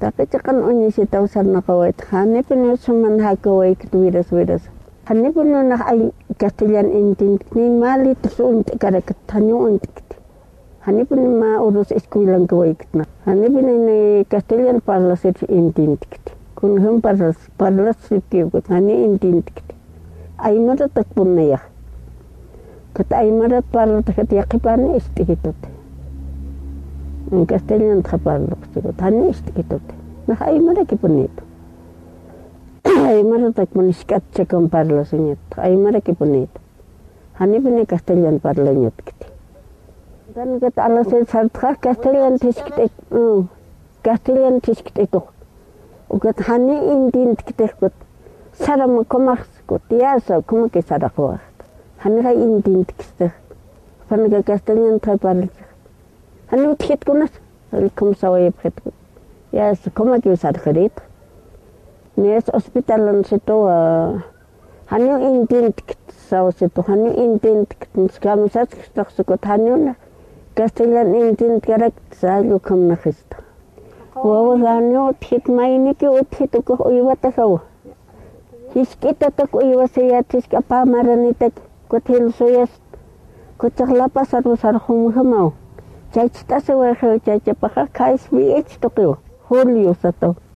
Takichakan unisitaw sa nakawait. Hanipin yung sumanhakaway kitwiras. Hanipin yung ay Castellan intin ni mali tusun karakat hanyo untik. Hanipin yung maurus eskuilang kaway kitna. Hanipin yung Castellan parlas intin tikit. Kung hum parlas sikiyukot hani intin tikit. Ay maratak pun na yak. Kata ay marat parlas kat yakipan istikitot. Ang Castellan kaparlas sikot hani istikitot. Naka ay marakipun ito. Ay maratak pun iskat cekam parlas nyet. Ay marakipun ito. Hanipin yung Castellan parlas nyet kiti. Dan kata alasan sartka Castellan tiskit ito. Castellan tiskit ito. Ugat hani intin tikit ito. Sarama komak sikot. Yasa komak sarakwa. Hani ka intin tikit ito. Panaga Castellan parlas. Hani tikit kunas. Hani kumsaway tikit ko. Yasa komak sarakwa ito. Nes hospitalan situ hanyo intin saw situ hanyo intin skam sat sikot hanyo na Castellan intin karak sa lukam na Kristo. Wawa hanyo tit maini ki utit ko iwata saw. Hiskita tak iwasa tis ka pamaranitak ko til soyas ko chakla pasar humau. Chachta sa wa chachapa kais bi to ko holio sato.